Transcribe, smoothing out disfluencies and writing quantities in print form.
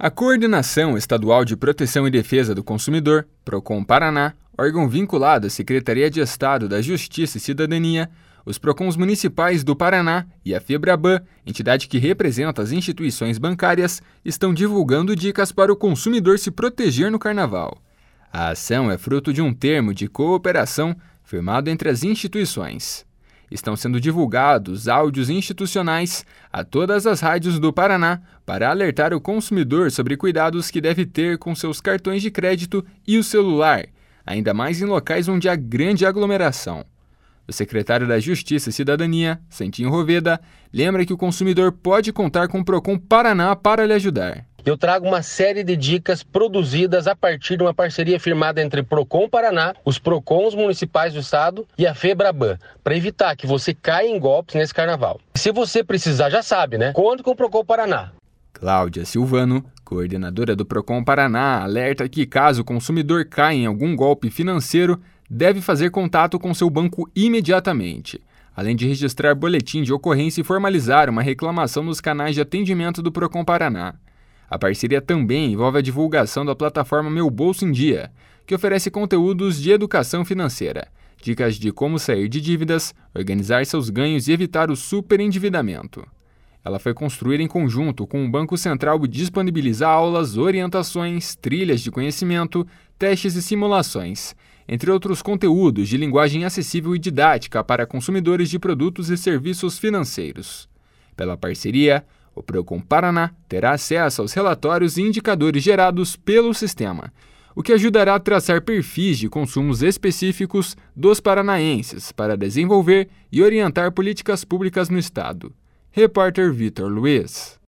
A Coordenação Estadual de Proteção e Defesa do Consumidor, Procon Paraná, órgão vinculado à Secretaria de Estado da Justiça e Cidadania, os Procons municipais do Paraná e a Febraban, entidade que representa as instituições bancárias, estão divulgando dicas para o consumidor se proteger no Carnaval. A ação é fruto de um termo de cooperação firmado entre as instituições. Estão sendo divulgados áudios institucionais a todas as rádios do Paraná para alertar o consumidor sobre cuidados que deve ter com seus cartões de crédito e o celular, ainda mais em locais onde há grande aglomeração. O secretário da Justiça e Cidadania, Santinho Roveda, lembra que o consumidor pode contar com o Procon Paraná para lhe ajudar. Eu trago uma série de dicas produzidas a partir de uma parceria firmada entre Procon Paraná, os Procons municipais do estado e a Febraban, para evitar que você caia em golpes nesse carnaval. Se você precisar, já sabe, né? Conte com o Procon Paraná. Cláudia Silvano, coordenadora do Procon Paraná, alerta que caso o consumidor caia em algum golpe financeiro, deve fazer contato com seu banco imediatamente, além de registrar boletim de ocorrência e formalizar uma reclamação nos canais de atendimento do Procon Paraná. A parceria também envolve a divulgação da plataforma Meu Bolso em Dia, que oferece conteúdos de educação financeira, dicas de como sair de dívidas, organizar seus ganhos e evitar o superendividamento. Ela foi construída em conjunto com o Banco Central e disponibiliza aulas, orientações, trilhas de conhecimento, testes e simulações, entre outros conteúdos de linguagem acessível e didática para consumidores de produtos e serviços financeiros. Pela parceria, o Procon Paraná terá acesso aos relatórios e indicadores gerados pelo sistema, o que ajudará a traçar perfis de consumos específicos dos paranaenses para desenvolver e orientar políticas públicas no estado. Repórter Vitor Luiz.